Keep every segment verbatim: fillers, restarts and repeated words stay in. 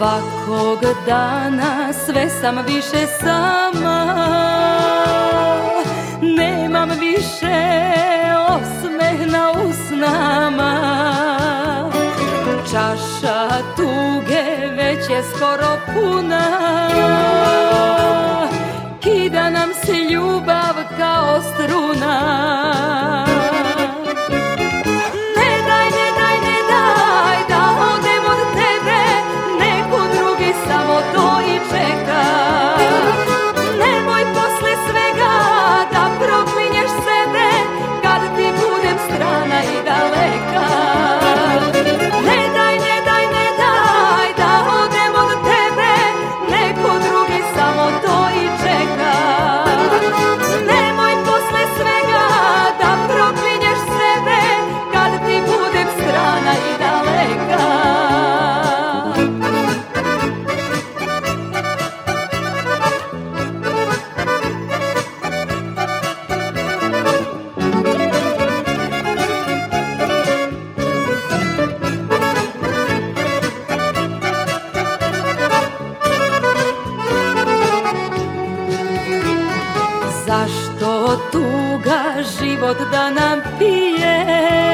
Svakog dana sve sam više sama, nemam više osmeh na usnama. Čaša tuge već je skoro puna, kida nam se ljubav kao struna. Samo to i čeka, nemoj posle svega da proklinješ sebe kad ti budem strana i daleka. Ne daj, ne daj, ne daj da odem od tebe, neko drugi samo to i čeka. Nemoj posle svega da proklinješ sebe kad ti budem strana i daleka. Zašto tuga život da nam pije,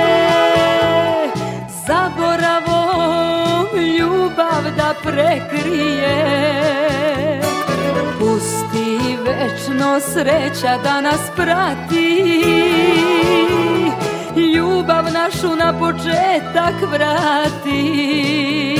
zaboravom ljubav da prekrije. Pusti večno sreća da nas prati, ljubav našu na početak vrati.